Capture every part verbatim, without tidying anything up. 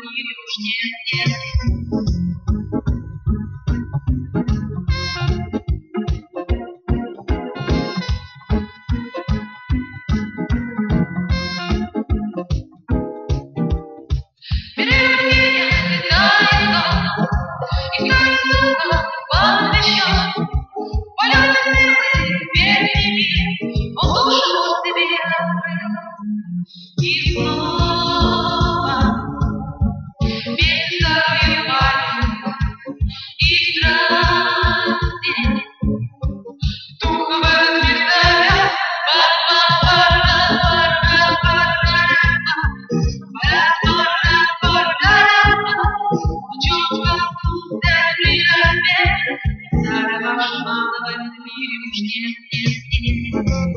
мире уж нет, нет. И снова перестаю память и страсти, дух возмездая, чувства земли распять, царя ваша мало в этом мире уж нет, нет, нет.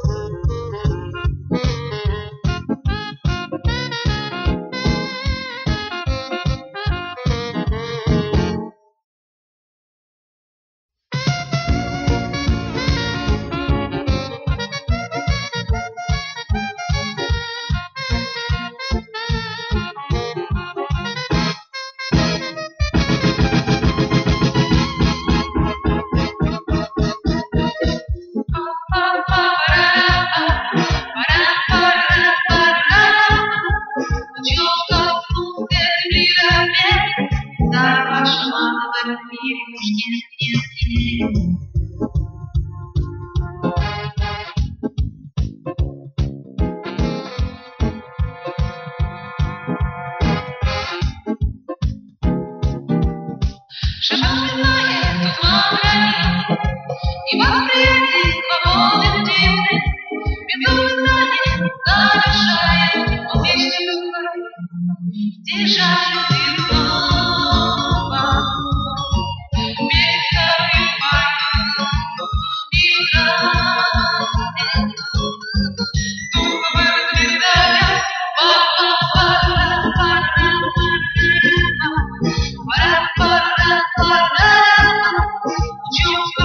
И восприятие свободы птицы, безумное завершает он вечную свою, державную снова, перестаю память и страсти, духа возмездая,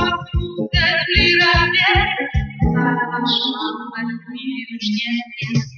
чувства земли распять, царя ваша мама в этом мире уж нет, нет.